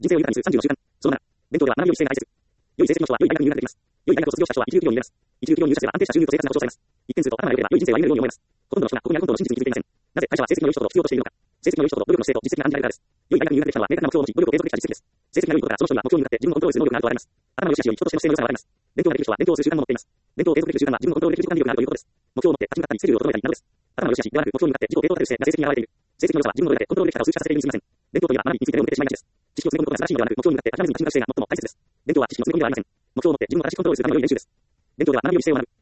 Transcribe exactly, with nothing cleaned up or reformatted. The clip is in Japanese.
人生を豊かにするさんじゅうの習慣。そのなな、勉強では学びを姿勢が大切。良い成績の人は良い大学に入学できます。良い大学を卒業した人は一流企業に入れます。一流企業に入社すれば安定した収入と生活が保障されます。一点数と頭が良ければ良い人生を歩めるように思えます。ほとんどの人がここにある本当の真実に気づいていません。なぜ会社は成績の良い人ほど必要としているのか。成績の良い人ほど努力の姿勢と実績が案じられるからです。良い大学に入学できたのは明確な目標を持ち、努力を継続できた実績です。成績が良いことからその人には目標に向かって自分をコントロールする能力があると現れます。頭の良し悪しより人としての姿勢の良さが現れます。勉強ができる人は勉強をする習慣も持っています。勉強を継続できる習慣は自分をコントロールできる時間力があるということです。目標を持って立ち向かったりスキルを整えたりなどです。頭の良し悪しではなく目標に向かって自己を傾倒させる姿勢が成績に現れている。成績の良さは自分のどれだけコントロールできたかを数値化させているに過ぎません。勉強というのは学びについて目を向けてしまいがちです。知識を詰め込むことが素晴らしいのではなく、目標に向かって諦めずに立ち向かう姿勢が最も大切です。勉強は知識の詰め込みではありません。目標を持って自分を正しくコントロールするための良い練習です。勉強では学びより姿勢を学ぶ。